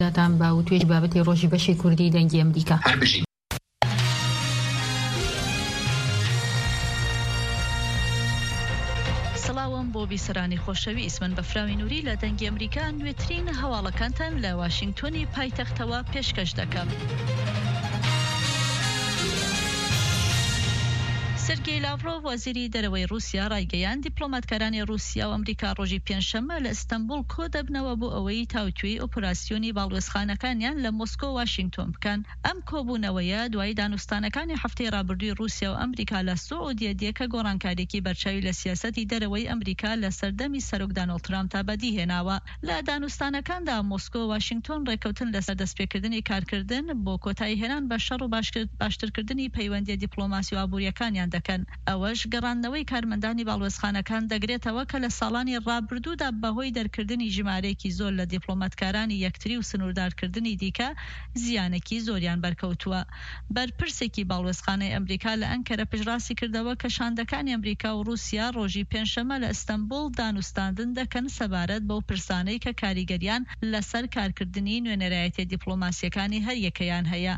داتان با و توێژ بابەتی ڕۆژی بەشی کوردی دەنگی ئەمریکا. سڵاوم بۆ بیسەرانی خۆشەویست، من بەفراوی نووری لە دەنگی ئەمریکا نوێترین هەواڵەکانتان لە واشنگتۆنی پایتەختەوە پێشکەش دەکەم. سێرگێی لاڤڕۆڤ وەزیری دەرەوەی رووسیا ڕایگەیان دیپلۆماتکارانی رووسیا و ئەمریکا ڕۆژی پێنجشەممە لە ئەستەمبول کۆ دەبنەوە بۆ ئەوەی تاوتوێی ئۆپراسیۆنی باڵوێزخانەکانیان لە مۆسکۆ و واشنگتۆن بکەن. ئەم کۆبوونەوەیە دوای دانوستانەکانی هەفتەی ڕابردووی رووسیا و ئەمریکا لە سعودیە دیەکە گۆڕانکاریەکی بەرچاوی لە سیاسەتی دەرەوەی ئەمریکا لە سەردەمی سەرۆک دۆناڵد ترامپ تا بەدی هێناوە. لە دانوستانەکاندا مۆسکۆ و واشنگتۆن ڕێکەوتن لەسەر دەستپێکردنی کارکردن بۆ کۆتایی هێنان بە شەڕ و باشترکردنی پەیوەندی دیپلۆماسی و ئابوووریەکانیان دەکەن. ئەوەش گەڕاندنەوەی کارمەندانی باڵوێزخانەکان دەگرێتەوە کە لە ساڵانی ڕابردوودا بەهۆی دەرکردنی ژمارەیەکی زۆر لە دیپلۆماتکارانی یەکتری و سنووردارکردنی دیکە زیانێکی زۆریان بەرکەوتووە. بەرپرسێکی باڵوێزخانەی ئەمریکا لە ئەنکەرە پشڕاستی کردەوە کە شاندەکانی ئەمریکا و رووسیا ڕۆژی پێنجشەممە لە ئەستەمبول دانوستاندن دەکەن سەبارەت بەو پرسانەی کە کاریگەریان لەسەر کارکردنی نوێنەرایەتی دیپلۆماسیەکانی هەر یەکەیان هەیە.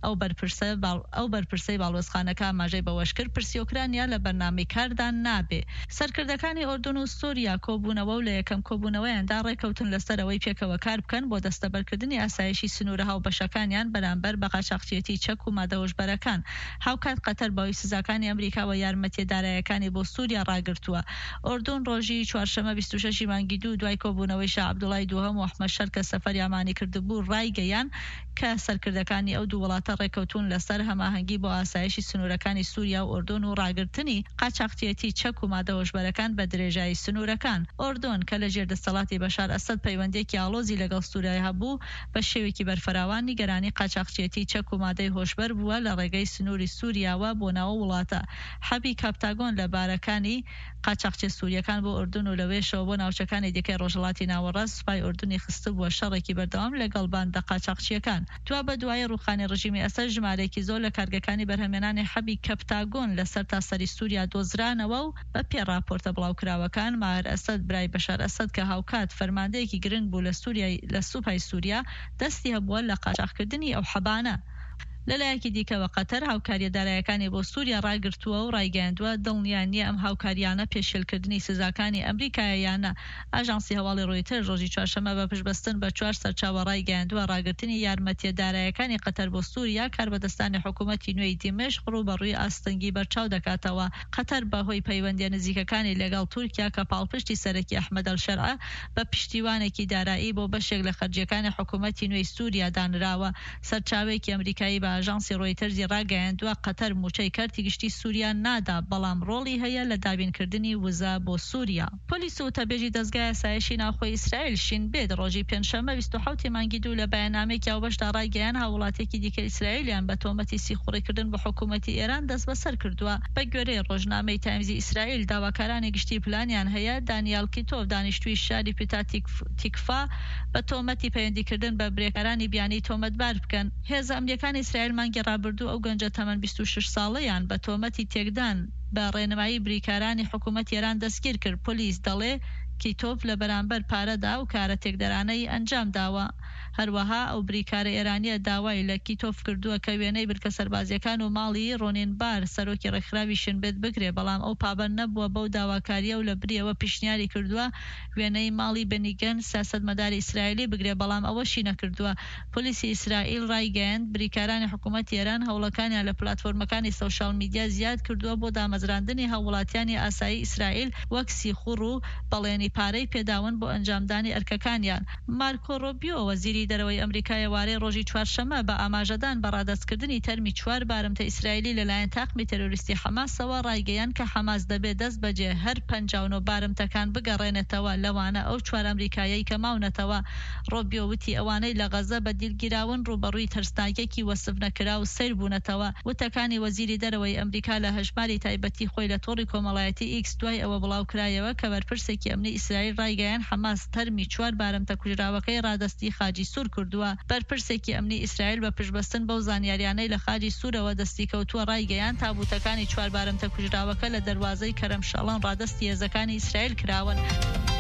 ئەو بەرپرسەی باڵوێزخانەکە ئاماژەی بەوەش کرد پرسیۆکرانیا لە بەرنامەی کاردان نابێ. سەرکردەکانی ئۆردن و سووریا کۆبوونەوە و لە یەکەم کۆبوونەوەیاندا ڕێکەوتن لەسەرەوەی پێکەوە کار بکەن بۆ دەستەبەرکردنی ئاسایشی سنوورە هاوبەشەکانیان بەرامبەر بە قاچاقچیەتی چەک و مادەوەشبەرەکان. هاوکات قەتەر باوی سزاکانی ئەمریکا و یارمەتیدارایەکانی بۆ سووریا ڕاگرتووە. ئۆردن ڕۆژی چوارشەمە 26 مانگی دوای کۆبوونەوەی شا عەبدوڵای دووهەم و ئەحمەد شەر کە سەفەری ئامانی کردبوو ڕایگەیان کە سەرکردەکانی ئەو دوو وڵاتە ڕێکەوتون لەسەر هەماهەنگی بۆ ئاسایشی سنوورەکانی سووریا و ئۆردن و ڕاگرتنی قاچاقچیەتی چەک و مادەوەشبەرەکان بە درێژایی سنوورەکان. ئۆردن کە لە ژێردەسەڵاتی بەشار ئەسەد پەیوەندێکی ئاڵۆزی لەگەڵ سووریا هەبوو بە شێوێکی بەرفەراوان نیگەرانی قاچاقچیەتی چەک و مادەی هۆشبەر بووە لە ڕێگەی سنووری سووریاوە بۆ ناوە وڵاتە. حەبی کاپتاگۆن لە بارەکانی قاچاقچی سووریەکان بۆ ئۆردن و لەوێشەوە بۆ ناوچەکانی دیکەی ڕۆژهەڵاتی ناوەڕاست سوپای ئۆردنی خستە بووە شەڕێکی بەردەوام لەگەڵ باندا قاچاقچیەکان. دوا بە دوای ڕووخانی ڕژیمی ئەسەد ژمارەیەکی زۆر لە کارگەکانی بەرهەمێنانی حەبی کاپتاگۆن لەسەر تاسەری سووریا دۆزرانەوە و بە پێ راپۆرتە بڵاوکراوەکان ماهر ئەسەد برای بەشار ئەسەد کە هاوکات فەرماندەیەکی گرنگ بوو لە سوپای سووریا دەستی هەبووە لە قاچاقکردنی ئەو حەبانە. لەلایەکی دیکەوە قەتەر هاوکاریە دارایەکانی بۆ سووریا ڕاگرتووە و ڕایگەیاندووە دڵنیان نییە ئەم هاوکاریانە پێشێلکردنی سزاکانی ئەمریکایانە. ئاژانسی هەواڵی ڕۆیتەرز ڕۆژی چوارشەممە بە پشتبەستن بە 4 سەرچاوە ڕایگەیاندووە ڕاگرتنی یارمەتیە دارایەکانی قەتەر بۆ سووریا کاربەدەستانی حکوومەتی نوێی دیمەشق ڕوبەڕووی ئاستەنگی بەرچاو دەکاتەوە. قەتەر بەهۆی پەیوەندیە نزیکەکانی لەگەڵ تورکیا کە پاڵپشتی سەرەکی ئەحمەد ئەلشەرع بە پشتیوانێکی دارایی بۆ بەشێک لە خەرجیەکانی حکوومەتی نوێی سووریا دانراوە. سەرچاوێکی ئەمریکایی بە ئاژانسی ڕۆیتەرز ڕاگەیاندووە قەتەر موچەی کارتی گشتی سووریا نادا بەڵام ڕۆڵی هەیە لە دابینکردنی وزە بۆ سووریا. پۆلیس و تەبێژی دەستگای ئاسایشی ناوخۆی ئیسرائیل شین بێت ڕۆژی پێنجشەممە 27 مانگی دوو لە بەیاننامەیەکی ئەوبەشدا ڕایگەیان هاوڵاتێکی دیکە ئیسرائیلیان بە تۆمەتی سیخوڕیکردن بە حکوومەتی ئێران دەست بەسەر کردووە. بە گوێرەی ڕۆژنامەی تایمزی ئیسرائیل داواکارانی گشتی پلانیان هەیە دانیال کیتۆف دانیشتووی شاری پیتا تیکفا بە تۆمەتی پەیوەندیکردن بە برێکارانی بیانی تۆمەتبار بکەن. هێزە ئەمریکانی ئیسرائیل مانگی ڕابردوو ئەو گەنجە تەمەن 26 ساڵەیان بە تۆمەتی تێکدان بە ڕێنمایی بریکارانی حکوومەتی ئێران دەستگیر کرد. پۆلیس دەڵێ کیتۆف لە بەرامبەر پارەدا و کارە تێکدەرانەی ئەنجام داوە. هەروەها ئو بریکارە ئێرانیە داوای لە کیتۆف کردووە کە وێنەی برکە سەربازیەکان و ماڵی ڕۆنینبار سەرۆکی ڕێکخراوی شنبێت بگرێ بەڵام ئەو پابەند نەبووە بەو داواکاریە و لە بریەوە پیشنیاری کردووە وێنەی ماڵی بەنیگەن سیاسەتمەداری ئیسرائیلی بگرێ بەڵام ئەوەشی نەکردووە. پۆلیسی ئیسرائیل ڕایگەیاند بریکارانی حکوومەتی ئێران هەوڵەکانیان لە پلاتفۆرمەکانی سۆشیال میدیا زیاد کردووە بۆ دامەزراندنی هاوڵاتیانی ئاسایی ئیسرائیل وەک سیخوڕ و بەڵێنی پارەی پێداون بۆ ئەنجامدانی ئەرکەکانیان. مارکۆ ڕۆبیۆ وەزیری دەرەوەی ئەمریکای وارەی ڕۆژی چوارشەممە بە ئاماژەدان بە ڕادەستکردنی تەرمی 4 بارمتە ئیسرائیلی لەلایەن تاقمی تەرۆریستی حەماسەوە ڕایگەیان کە حەماس دەبێت دەست بەجێ هەر 59 بارمتەکان بگەڕێنێتەوە لەوانە ئەو 4 ئەمریکایەی کە ماونەتەوە. ڕۆبیۆ وتی ئەوانەی لە غەزە بە دیلگیراون ڕوبەڕووی ترسناکێکی وەسف نەکرا و سیر بوونەتەوە. وتەکانی وەزیری دەرەوەی ئەمریکا لە هەژماری تایبەتی خۆی لە تۆڕی کۆمەڵایەتی ئیکس دوای ئەوە بڵاوکرایەوە کە بەرپرسێکی ئەمنی ئیسرائیل ڕایگەیان حەماس تەرمی 4 بارمتە کوژراوەکەی ڕادەستی خاجی سوور کردووە. بەرپرسێکی ئەمنی ئیسرائیل بە پشتبەستن بەو زانیاریانەی لە خاجی سوورەوە دەستی کەوتووە ڕایگەیان تابوتەکانی 4 بارمتە کوژراوەکە لە دەروازەی کەرەمشەڵان ڕادەستی هێزەکانی ئیسرائیل کراون.